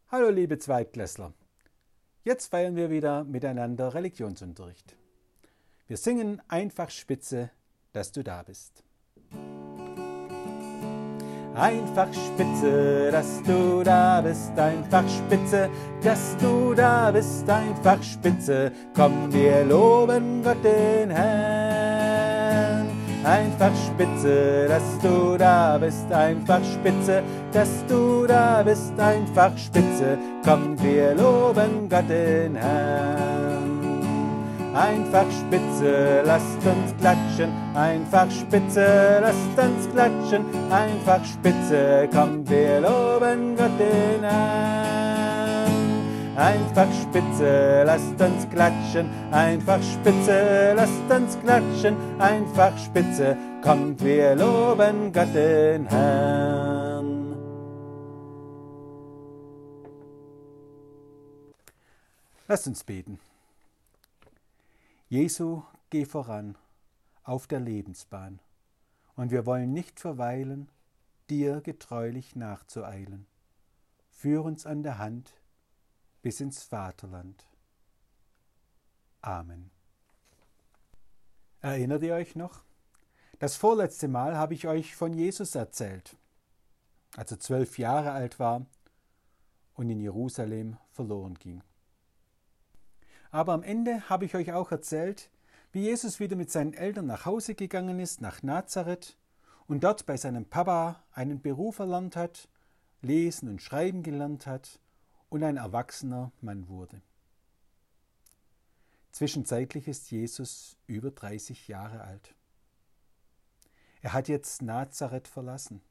Hallo liebe Zweitklässler, jetzt feiern wir wieder miteinander Religionsunterricht. Wir singen einfach spitze, dass du da bist. Einfach spitze, dass du da bist, einfach spitze, dass du da bist, einfach spitze, komm, wir loben Gott den Herrn. Einfach spitze, dass du da bist, einfach spitze, dass du da bist, einfach spitze, komm, wir loben Gott den Herrn. Einfach spitze, lasst uns klatschen, einfach spitze, lasst uns klatschen, einfach spitze, komm, wir loben Gott den Herrn. Einfach spitze, lasst uns klatschen, einfach spitze, lasst uns klatschen, einfach spitze, kommt, wir loben Gott den Herrn. Lasst uns beten. Jesu, geh voran auf der Lebensbahn, und wir wollen nicht verweilen, dir getreulich nachzueilen. Führ uns an der Hand bis ins Vaterland. Amen. Erinnert ihr euch noch? Das vorletzte Mal habe ich euch von Jesus erzählt, als er 12 Jahre alt war und in Jerusalem verloren ging. Aber am Ende habe ich euch auch erzählt, wie Jesus wieder mit seinen Eltern nach Hause gegangen ist, nach Nazareth, und dort bei seinem Papa einen Beruf erlernt hat, lesen und schreiben gelernt hat und ein erwachsener Mann wurde. Zwischenzeitlich ist Jesus über 30 Jahre alt. Er hat jetzt Nazareth verlassen.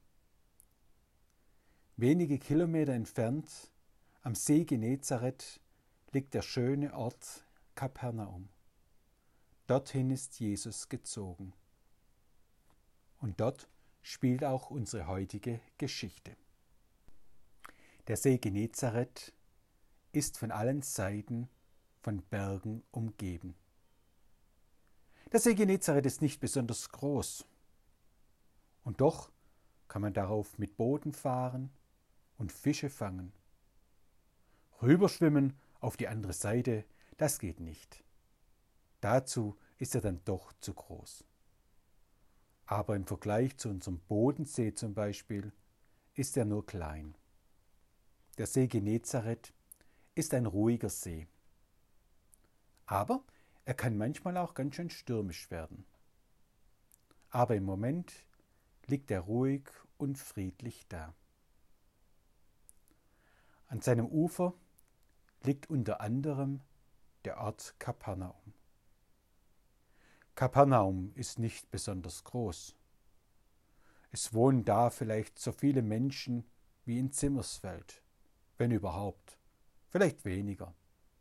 Wenige Kilometer entfernt, am See Genezareth, liegt der schöne Ort Kapernaum. Dorthin ist Jesus gezogen. Und dort spielt auch unsere heutige Geschichte. Der See Genezareth ist von allen Seiten von Bergen umgeben. Der See Genezareth ist nicht besonders groß. Und doch kann man darauf mit Booten fahren und Fische fangen. Rüberschwimmen auf die andere Seite, das geht nicht. Dazu ist er dann doch zu groß. Aber im Vergleich zu unserem Bodensee zum Beispiel ist er nur klein. Der See Genezareth ist ein ruhiger See. Aber er kann manchmal auch ganz schön stürmisch werden. Aber im Moment liegt er ruhig und friedlich da. An seinem Ufer liegt unter anderem der Ort Kapernaum. Kapernaum ist nicht besonders groß. Es wohnen da vielleicht so viele Menschen wie in Zimmersfeld, wenn überhaupt, vielleicht weniger.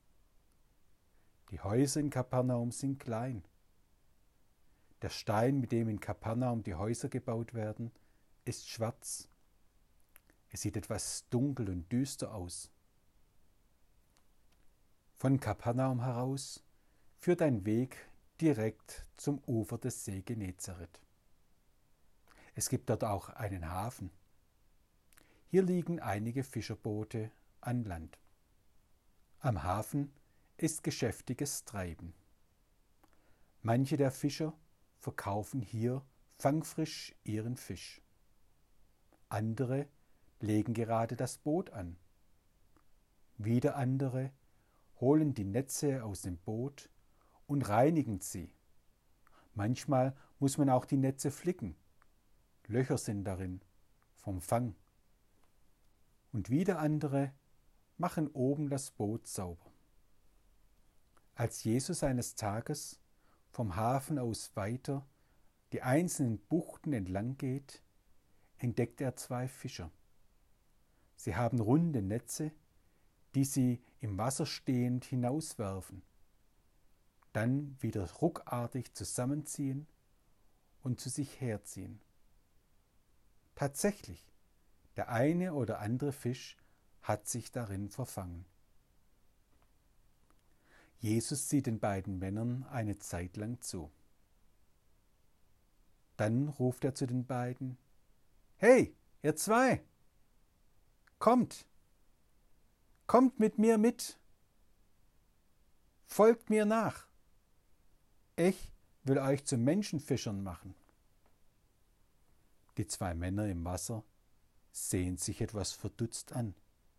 Die Häuser in Kapernaum sind klein. Der Stein, mit dem in Kapernaum die Häuser gebaut werden, ist schwarz. Es sieht etwas dunkel und düster aus. Von Kapernaum heraus führt ein Weg direkt zum Ufer des See Genezareth. Es gibt dort auch einen Hafen. Hier liegen einige Fischerboote an Land. Am Hafen ist geschäftiges Treiben. Manche der Fischer verkaufen hier fangfrisch ihren Fisch. Andere legen gerade das Boot an. Wieder andere holen die Netze aus dem Boot und reinigen sie. Manchmal muss man auch die Netze flicken. Löcher sind darin vom Fang. Und wieder andere machen oben das Boot sauber. Als Jesus eines Tages vom Hafen aus weiter die einzelnen Buchten entlang geht, entdeckt er 2 Fischer. Sie haben runde Netze, die sie im Wasser stehend hinauswerfen, dann wieder ruckartig zusammenziehen und zu sich herziehen. Tatsächlich, der eine oder andere Fisch hat sich darin verfangen. Jesus sieht den beiden Männern eine Zeit lang zu. Dann ruft er zu den beiden: Hey, ihr 2, kommt! Kommt mit mir mit, folgt mir nach. Ich will euch zu Menschenfischern machen. Die 2 Männer im Wasser sehen sich etwas verdutzt an.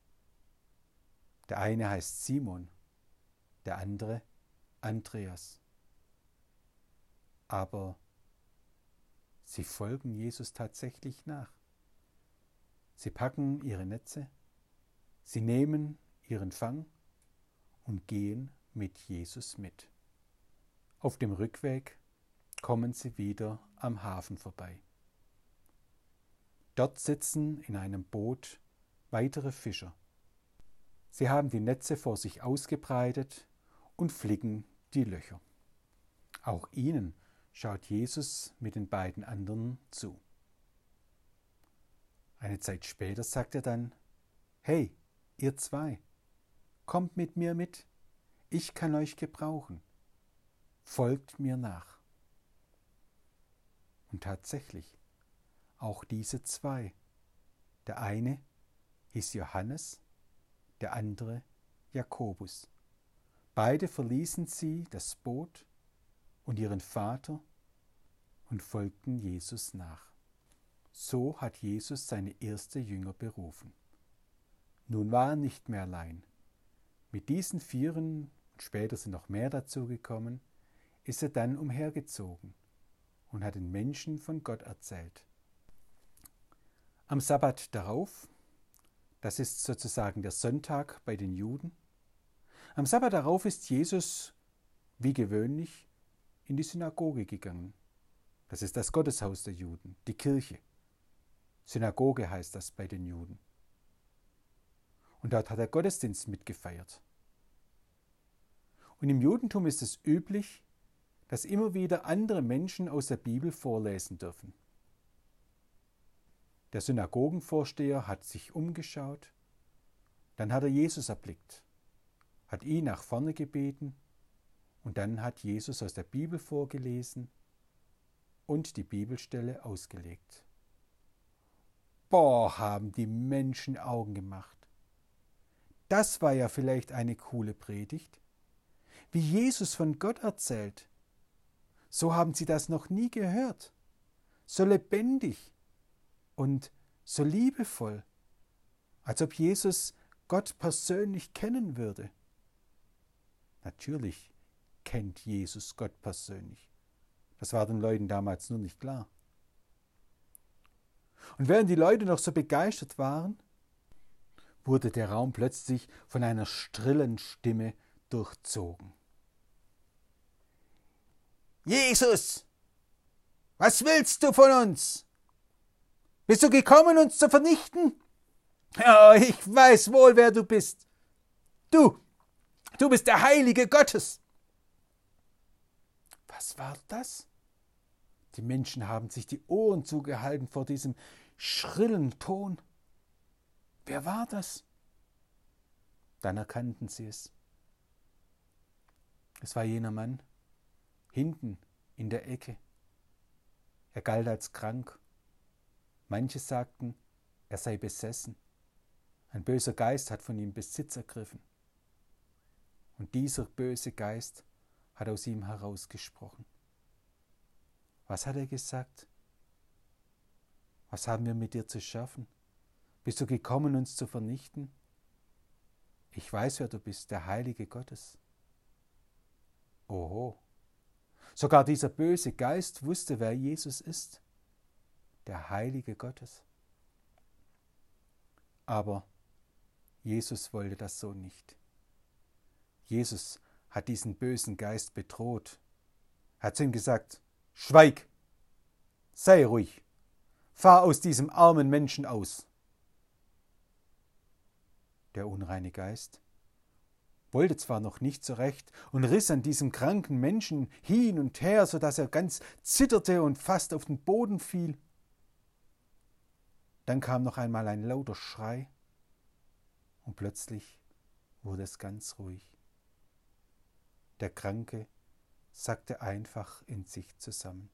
Der eine heißt Simon, der andere Andreas. Aber sie folgen Jesus tatsächlich nach. Sie packen ihre Netze, sie nehmen ihren Fang und gehen mit Jesus mit. Auf dem Rückweg kommen sie wieder am Hafen vorbei. Dort sitzen in einem Boot weitere Fischer. Sie haben die Netze vor sich ausgebreitet und flicken die Löcher. Auch ihnen schaut Jesus mit den beiden anderen zu. Eine Zeit später sagt er dann: Hey, ihr 2, kommt mit mir mit, ich kann euch gebrauchen, folgt mir nach. Und tatsächlich, auch diese 2, der eine hieß Johannes, der andere Jakobus. Beide verließen sie das Boot und ihren Vater und folgten Jesus nach. So hat Jesus seine ersten Jünger berufen. Nun war er nicht mehr allein. Mit diesen 4, und später sind noch mehr dazugekommen, ist er dann umhergezogen und hat den Menschen von Gott erzählt. Am Sabbat darauf, das ist sozusagen der Sonntag bei den Juden, am Sabbat darauf ist Jesus, wie gewöhnlich, in die Synagoge gegangen. Das ist das Gotteshaus der Juden, die Kirche. Synagoge heißt das bei den Juden. Und dort hat er Gottesdienst mitgefeiert. Und im Judentum ist es üblich, dass immer wieder andere Menschen aus der Bibel vorlesen dürfen. Der Synagogenvorsteher hat sich umgeschaut, dann hat er Jesus erblickt, hat ihn nach vorne gebeten und dann hat Jesus aus der Bibel vorgelesen und die Bibelstelle ausgelegt. Boah, haben die Menschen Augen gemacht. Das war ja vielleicht eine coole Predigt. Wie Jesus von Gott erzählt. So haben sie das noch nie gehört. So lebendig und so liebevoll, als ob Jesus Gott persönlich kennen würde. Natürlich kennt Jesus Gott persönlich. Das war den Leuten damals nur nicht klar. Und während die Leute noch so begeistert waren, wurde der Raum plötzlich von einer schrillen Stimme durchzogen. Jesus, was willst du von uns? Bist du gekommen, uns zu vernichten? Ja, ich weiß wohl, wer du bist. Du bist der Heilige Gottes. Was war das? Die Menschen haben sich die Ohren zugehalten vor diesem schrillen Ton. Wer war das? Dann erkannten sie es. Es war jener Mann, hinten in der Ecke. Er galt als krank. Manche sagten, er sei besessen. Ein böser Geist hat von ihm Besitz ergriffen. Und dieser böse Geist hat aus ihm herausgesprochen. Was hat er gesagt? Was haben wir mit dir zu schaffen? Bist du gekommen, uns zu vernichten? Ich weiß, wer du bist, der Heilige Gottes. Oho, sogar dieser böse Geist wusste, wer Jesus ist, der Heilige Gottes. Aber Jesus wollte das so nicht. Jesus hat diesen bösen Geist bedroht. Er hat zu ihm gesagt: Schweig, sei ruhig, fahr aus diesem armen Menschen aus. Der unreine Geist wollte zwar noch nicht so recht und riss an diesem kranken Menschen hin und her, so dass er ganz zitterte und fast auf den Boden fiel. Dann kam noch einmal ein lauter Schrei und plötzlich wurde es ganz ruhig. Der Kranke sackte einfach in sich zusammen.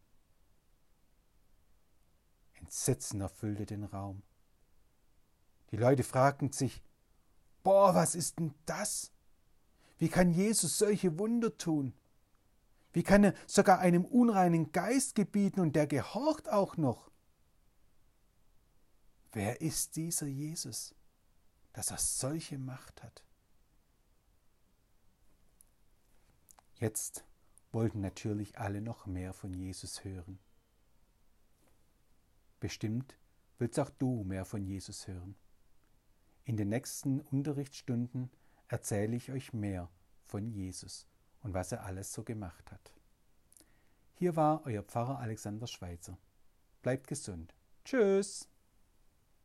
Entsetzen erfüllte den Raum. Die Leute fragten sich: boah, was ist denn das? Wie kann Jesus solche Wunder tun? Wie kann er sogar einem unreinen Geist gebieten und der gehorcht auch noch? Wer ist dieser Jesus, dass er solche Macht hat? Jetzt wollten natürlich alle noch mehr von Jesus hören. Bestimmt willst auch du mehr von Jesus hören. In den nächsten Unterrichtsstunden erzähle ich euch mehr von Jesus und was er alles so gemacht hat. Hier war euer Pfarrer Alexander Schweitzer. Bleibt gesund. Tschüss!